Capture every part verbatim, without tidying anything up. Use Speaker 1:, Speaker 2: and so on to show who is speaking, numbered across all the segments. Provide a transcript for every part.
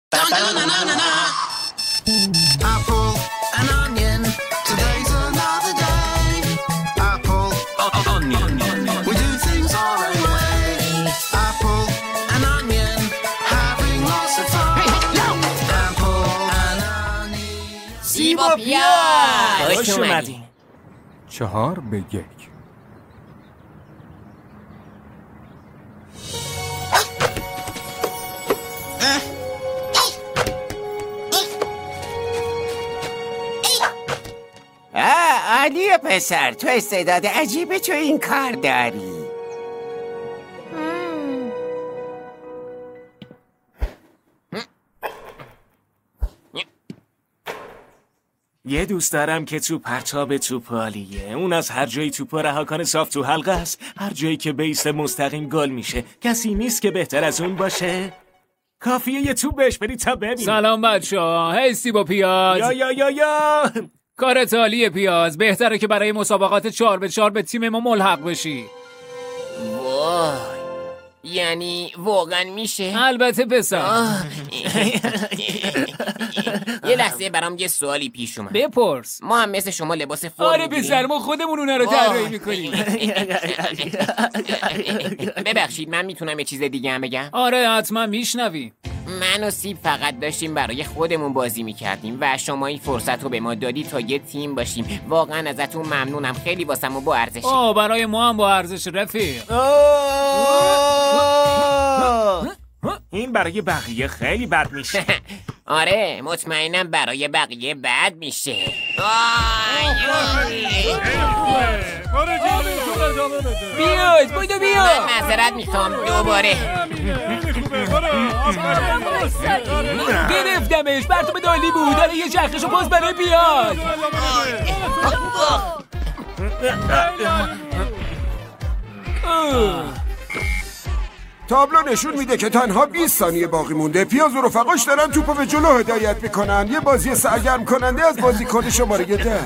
Speaker 1: Apple and onion, today's another day. Apple, onion, we do things our own way. Apple and onion, having lots of fun. Apple and onion.
Speaker 2: سیب و پیاز.
Speaker 3: خوش اومدین.
Speaker 4: چهار به یک.
Speaker 2: عالیه پسر، تو استعداد عجیبه تو این کار داری.
Speaker 3: یه دوست دارم که تو پرتاب توپالیه. اون از هر جایی توپو رها کنه صاف تو حلقه است. هر جایی که بیسته مستقیم گل میشه. کسی نیست که بهتر از اون باشه. کافیه یه توپ بهش بدی تا ببین.
Speaker 5: سلام بچه‌ها. هی سیب و پیاز.
Speaker 3: یا یا یا یا
Speaker 5: کارت عالیه پیاز. بهتره که برای مسابقات چهار به چهار به تیم ما ملحق بشی.
Speaker 2: وای، یعنی واقعا میشه؟
Speaker 5: البته پسر.
Speaker 2: یه لحظه برام یه سوالی پیش اومد.
Speaker 5: بپرس.
Speaker 2: ما هم مثل شما لباس فرم
Speaker 5: آره
Speaker 2: می‌گیریم؟
Speaker 5: پسر، ما خودمون اونا رو طراحی میکنیم.
Speaker 2: ببخشید من میتونم یه چیز دیگه هم بگم؟
Speaker 5: آره حتما میشنوی.
Speaker 2: من و سیب فقط داشتیم برای خودمون بازی میکردیم و شما این فرصت رو به ما دادی تا یه تیم باشیم. واقعا ازتون ممنونم، خیلی واسمون با ارزشه.
Speaker 5: آه برای ما هم با ارزش رفیق.
Speaker 3: این برای بقیه خیلی بد میشه.
Speaker 2: آره مطمئنم برای بقیه بد میشه.
Speaker 5: بیاید بایدو بیا.
Speaker 2: من معذرت میخوام دوباره.
Speaker 5: گرفتمش، برتو دالی بود. حالا یه چرخشو پاس برای بیاد.
Speaker 4: تابلو نشون میده که تنها بیست ثانیه باقی مونده. پیاز و رفقاش دارن توپو به جلو هدایت میکنن. یه بازی سرگرم کننده از بازیکن شماره ده.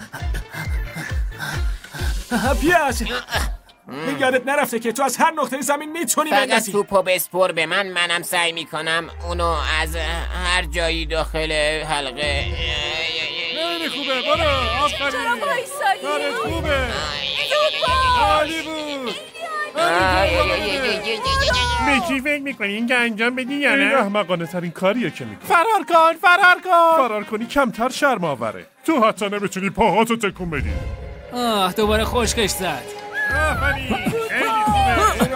Speaker 3: پیاز یادت نرفته که تو از هر نقطه زمین میتونی
Speaker 2: فقط
Speaker 3: بندازی.
Speaker 2: توپو بسپر به من، منم سعی میکنم اونو از هر جایی داخل حلقه.
Speaker 6: خیلی خوبه، برو. آفرین.
Speaker 7: چرا وایسادی؟
Speaker 6: کارت خوبه.
Speaker 7: زود
Speaker 6: عالی بود. به چی فکر میکنی این که انجام بدی یا نه؟ این احمقانه ترین کاریه که میکنی. فرار کن فرار کن. فرار کنی کمتر شرم آوره. تو حتی نمیتونی پاهاتو تکون بدی.
Speaker 5: آه دوباره خشکش زد.
Speaker 6: آفرین، خیلی خوبه.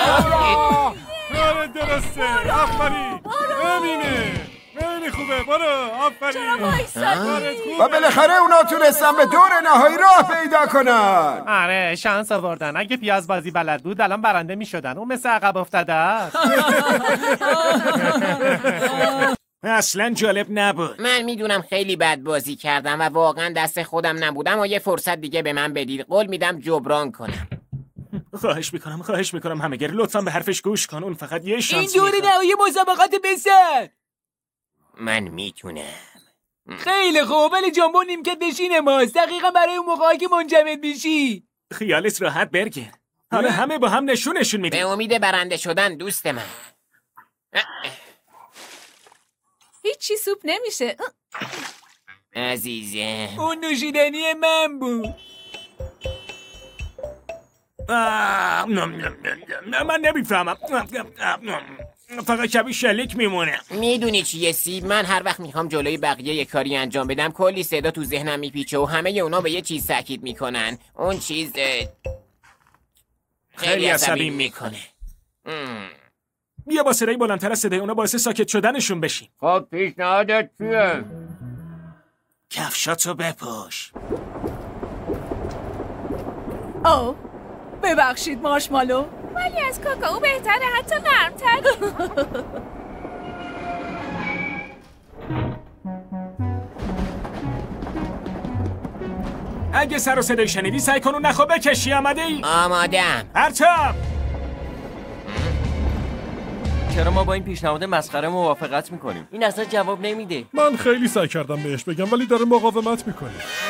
Speaker 6: کارت درسته. آفرین، همینه. خیلی خوبه، برو. آفرین.
Speaker 4: و بالاخره اونا تونستن به دور نهایی راه پیدا کنن.
Speaker 8: آره شانس آوردن. اگه پیاز بازی بلد بود الان برنده میشدن. اون مثل عقب افتاده است.
Speaker 3: اصلا جالب نبود.
Speaker 2: من میدونم خیلی بد بازی کردم و واقعا دست خودم نبودم و یه فرصت دیگه به من بدید. قول میدم جبران کنم.
Speaker 3: خواهش میکنم خواهش میکنم همه‌گر لطفاً به حرفش گوش کن. اون فقط یه شانس
Speaker 5: این دوره نهایی مسابقات بزن.
Speaker 2: من میتونم.
Speaker 5: خیلی خوب، ولی جنبون نیمکت نشین ماست. دقیقا برای اون موقعی که منجمد میشی.
Speaker 3: خیالت راحت برگرد. حالا همه با هم نشونشون میدیم.
Speaker 2: به امید برنده شدن دوست من.
Speaker 7: هیچی سوپ نمیشه.
Speaker 2: عزیزه
Speaker 5: اون نوشیدنی من بود.
Speaker 3: من نمیفهمم، فقط شبیه شلیک میمونه.
Speaker 2: میدونی چیه سیب؟ من هر وقت میخوام جلوی بقیه یه کاری انجام بدم کلی صدا تو ذهنم میپیچه و همه اونا به یه چیز تاکید میکنن. اون چیز خیلی عصبی میکنه.
Speaker 3: بیا با صدای بلندتر از صدای اونا باعث ساکت شدنشون بشیم.
Speaker 2: خب پیشنهادت چیه؟
Speaker 3: کفشاتو بپوش.
Speaker 7: او ببخشید مارشمالو، ولی از کاکائو بهتره، حتی نرمتر.
Speaker 3: اگه سر و صدای شنیدی سعی کن اون نخو بکشی. آماده ای؟
Speaker 2: آمادم.
Speaker 3: پرتاب.
Speaker 9: چرا ما با این پیشنهاد مسخره موافقت میکنیم؟ این اصلا جواب نمیده.
Speaker 6: من خیلی سعی کردم بهش بگم ولی داره مقاومت میکنه.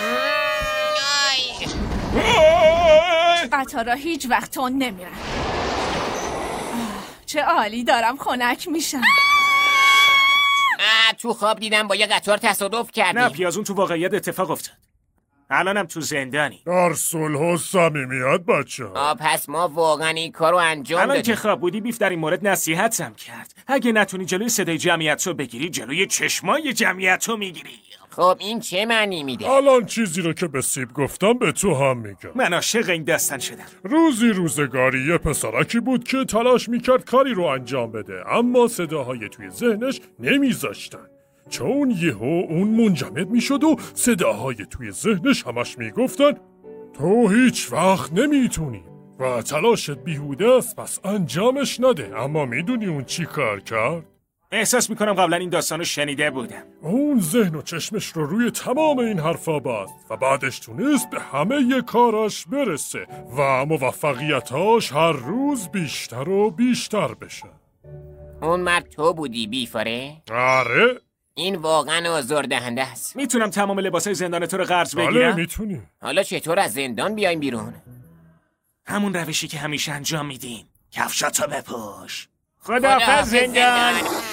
Speaker 7: قطارا هیچ وقت تون نمیرن. چه عالی، دارم خنک میشم.
Speaker 2: تو خواب دیدم با یه قطار تصادف کردی.
Speaker 3: نه پیازون تو واقعیت اتفاق افتاد. الانم تو زندانی.
Speaker 6: در صلح و صمیمیت بچه
Speaker 2: آ پس ما واقعا این کارو انجام
Speaker 3: الان
Speaker 2: دادیم.
Speaker 3: که خواب بودی بیف در این مورد نصیحتم کرد. اگه نتونی جلوی صدای جمعیت رو بگیری جلوی چشمای جمعیت رو میگیری.
Speaker 2: خب این چه معنی میده؟
Speaker 6: الان چیزی رو که به سیب گفتم به تو هم میگم.
Speaker 3: من عاشق این داستان شدم.
Speaker 6: روزی روزگاری یه پسرکی بود که تلاش میکرد کاری رو انجام بده، اما صداهای توی ذهنش نمیذاشتن. چون یهو اون منجمد میشد و صداهای توی ذهنش همش میگفتن تو هیچ وقت نمیتونی و تلاشت بیهوده است پس انجامش نده. اما میدونی اون چی کار کرد؟
Speaker 3: احساس میکنم قبلا این داستانو شنیده بودم.
Speaker 6: اون ذهن و چشمش رو روی تمام این حرفا بست و بعدش تونست به همه ی کاراش برسه و موفقیتاش هر روز بیشتر و بیشتر بشه.
Speaker 2: اون مرد تو بودی بیفاره؟
Speaker 6: آره.
Speaker 2: این واقعا آزاردهنده است.
Speaker 3: میتونم تمام لباسای زندان تو رو قرض
Speaker 6: بله
Speaker 3: بگیرم؟
Speaker 6: میتونی.
Speaker 2: حالا چطور از زندان بیایم بیرون؟
Speaker 3: همون روشی که همیشه انجام میدیم. کفشاتو بپوش.
Speaker 2: خداحافظ زندان.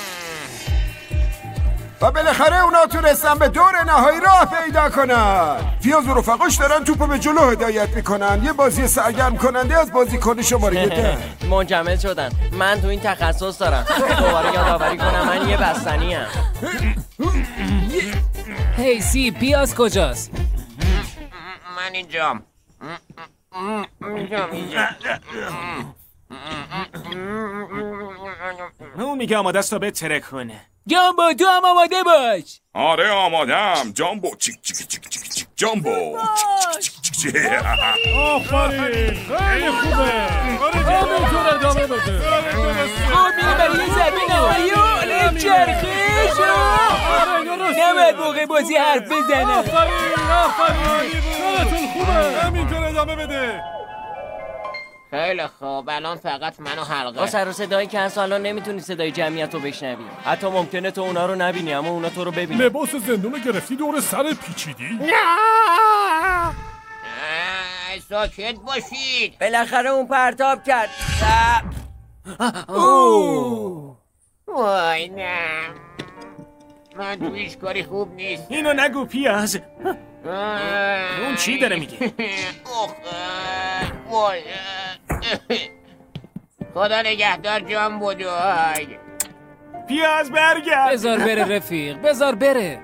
Speaker 4: و بالاخره اونا تونستن به دور نهایی راه پیدا کنن. پیاز و رفقاش دارن توپو به جلو هدایت میکنن. یه بازی سرگرم کننده از بازیکن شماره ده.
Speaker 9: منجمد شدن. من تو این تخصص دارم. دوباره یادآوری کنم من یه بستنی ام.
Speaker 5: هی سی پیاز کجاست؟
Speaker 2: من اینجام. اینجام اینجام.
Speaker 3: اون میگه آماده است تا به ترک کنه.
Speaker 5: جامبو تو هم آماده باش.
Speaker 10: آره آمادم. جامبو چیک چیک چیک چیک چیک جامبو چیک چیک چیک چیک.
Speaker 6: آفرین خیلی خوبه. همینطور ادامه بده.
Speaker 5: خب میره برای یه ضربه نهایی و حالا چرخش. نباید موقع بازی حرف بزنه.
Speaker 6: آفرین آفرین کارتون خوبه. همینطور ادامه بده.
Speaker 2: خیلی خوب الان فقط من و
Speaker 9: با
Speaker 2: حلقه.
Speaker 9: سر و صدایی که هست الان نمیتونی صدای جمعیت رو بشنوی. حتی ممکنه تو اونا رو نبینی اما اونا تو رو ببینن.
Speaker 6: لباس زندون گرفتی دور سر پیچیدی؟
Speaker 2: اه، ساکت باشید.
Speaker 9: بالاخره اون پرتاب کرد.
Speaker 2: وای نه من تو هیچ کاری خوب نیست.
Speaker 3: اینو نگو پیاز.
Speaker 2: اه،
Speaker 3: اون چی داره میگه؟
Speaker 2: اوه، اه، وای اه. خدا نگهدار جان بودوی.
Speaker 3: پیاز برگرد.
Speaker 5: بذار بره رفیق بذار بره.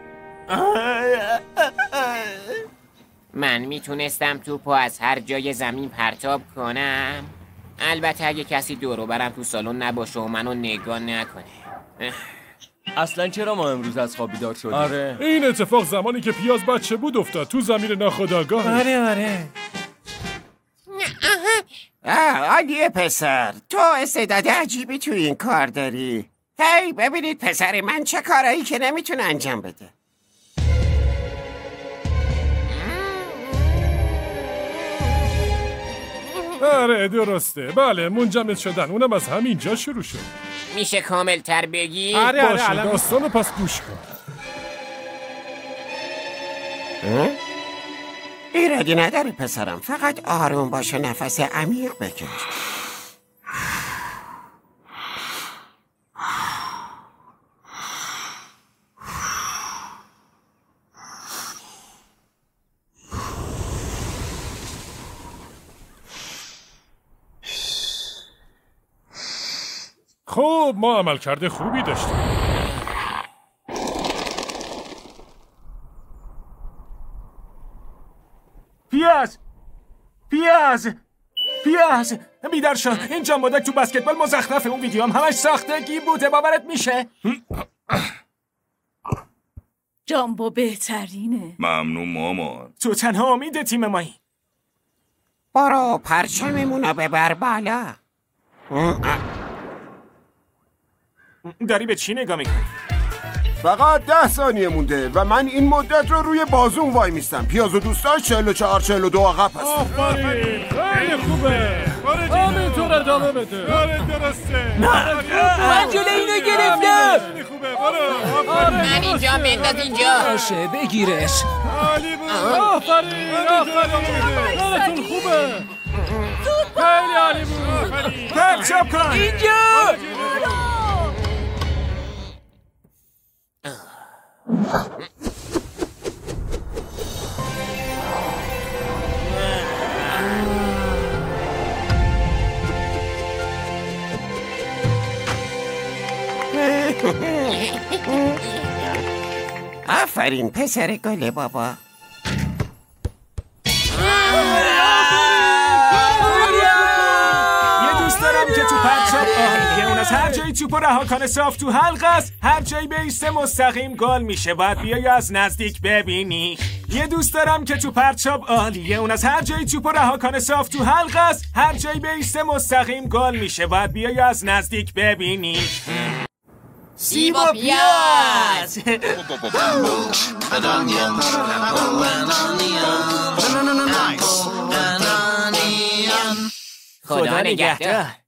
Speaker 2: من میتونستم توپو از هر جای زمین پرتاب کنم، البته اگه کسی دورو برم تو سالن نباشه و منو نگاه نکنه.
Speaker 9: اصلا چرا ما امروز از خواب بیدار شدیم؟
Speaker 6: آره این اتفاق زمانی که پیاز بچه بود افتاد تو زمین ناخودآگاه.
Speaker 5: آره آره.
Speaker 11: عالیه پسر، تو استعداد عجیبی توی این کار داری. هی ببینید پسر من چه کارایی که نمیتونه انجام بده.
Speaker 6: آره درسته. بله منجمد شدن اونم از همینجا شروع شد.
Speaker 2: میشه کامل تر بگی؟
Speaker 6: آره آره باشه داستانو پس گوش کن.
Speaker 11: ایرادی نداره پسرم، فقط آروم باش و نفس عمیق بکش.
Speaker 6: خب ما عملکرد خوبی داشتیم.
Speaker 3: پیاز پیاز پیاز بیدار شو. این جامبودک تو بسکتبال مزخرفه. اون ویدیو هم همش ساختگی بوده. باورت میشه؟
Speaker 7: جامبو بهترینه.
Speaker 10: ممنون مامان.
Speaker 3: تو تنها امید تیم مایی.
Speaker 11: برو پرچممونو ببر بالا.
Speaker 3: داری به چی نگاه میکنی؟
Speaker 4: فقط ده ثانیه مونده و من این مدت رو روی بازون وای میستم. پیاز و دوستاش چهل و چهار چهل و دو عقب هستن.
Speaker 6: آفرین خیلی خوبه. همینطور ادامه بده. آره درسته.
Speaker 5: من جلوی اینو گرفتم.
Speaker 6: خیلی خوبه. برو.
Speaker 2: من اینجا بنداز اینجا.
Speaker 5: باشه بگیرش.
Speaker 6: عالی بود. آفرین آفرین. کارتون خوبه. خیلی عالی بود.
Speaker 3: کپ چپ کن.
Speaker 5: اینجا.
Speaker 11: آفرین پسر گل بابا.
Speaker 3: یه دوست دارم که تو پرچاب آهنیه، اون از هر جایی توپو رها کنه صاف تو حلقه است، هر جایی بیسته مستقیم گل میشه، باید بیای از نزدیک ببینی. یه دوست دارم که تو پرچاب عالیه، اون از هر جایی توپو رها کنه صاف تو حلقه است، هر جایی بیسته مستقیم گل میشه، باید بیای از نزدیک ببینی.
Speaker 2: سیب و پیاز. خدا نگهدار.